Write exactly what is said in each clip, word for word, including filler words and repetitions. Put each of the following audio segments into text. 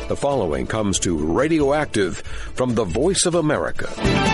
The following comes to Radioactive from the Voice of America.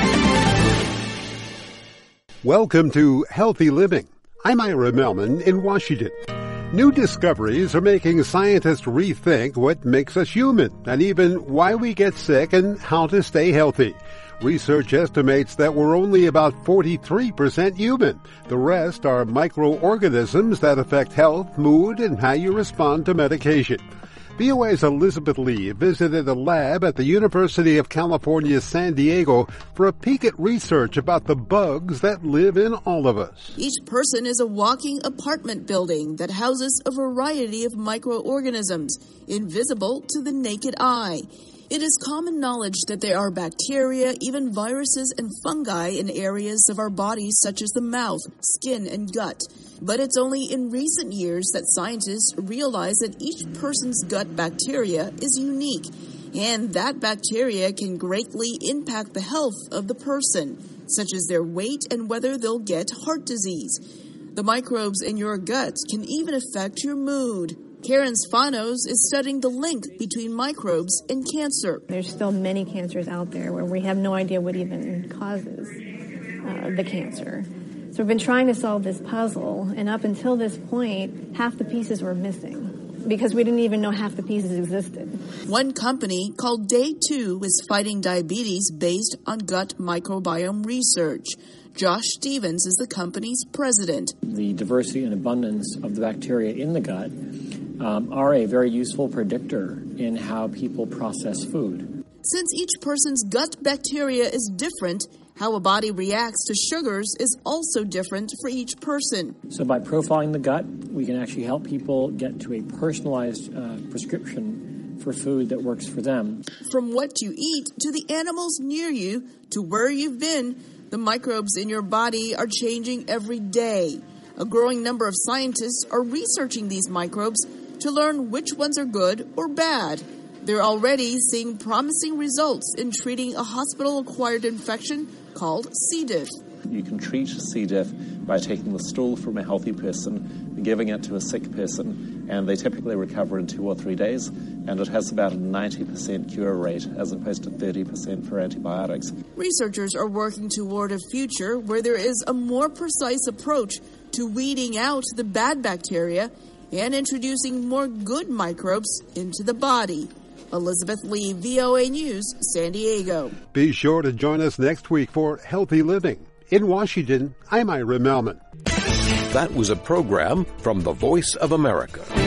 Welcome to Healthy Living. I'm Ira Melman in Washington. New discoveries are making scientists rethink what makes us human and even why we get sick and how to stay healthy. Research estimates that we're only about forty-three percent human. The rest are microorganisms that affect health, mood, and how you respond to medication. V O A's Elizabeth Lee visited a lab at the University of California, San Diego for a peek at research about the bugs that live in all of us. Each person is a walking apartment building that houses a variety of microorganisms, invisible to the naked eye. It is common knowledge that there are bacteria, even viruses and fungi in areas of our bodies such as the mouth, skin, and gut. But it's only in recent years that scientists realize that each person's gut bacteria is unique, and that bacteria can greatly impact the health of the person, such as their weight and whether they'll get heart disease. The microbes in your gut can even affect your mood. Karen Spanos is studying the link between microbes and cancer. There's still many cancers out there where we have no idea what even causes uh, the cancer. So we've been trying to solve this puzzle, and up until this point, half the pieces were missing because we didn't even know half the pieces existed. One company called Day two is fighting diabetes based on gut microbiome research. Josh Stevens is the company's president. The diversity and abundance of the bacteria in the gut um, are a very useful predictor in how people process food. Since each person's gut bacteria is different, how a body reacts to sugars is also different for each person. So by profiling the gut, we can actually help people get to a personalized uh, prescription for food that works for them. From what you eat to the animals near you to where you've been, the microbes in your body are changing every day. A growing number of scientists are researching these microbes to learn which ones are good or bad. They're already seeing promising results in treating a hospital-acquired infection called C. diff. You can treat C. diff by taking the stool from a healthy person and giving it to a sick person, and they typically recover in two or three days, and it has about a ninety percent cure rate as opposed to thirty percent for antibiotics. Researchers are working toward a future where there is a more precise approach to weeding out the bad bacteria and introducing more good microbes into the body. Elizabeth Lee, V O A News, San Diego. Be sure to join us next week for Healthy Living. In Washington, I'm Ira Melman. That was a program from the Voice of America.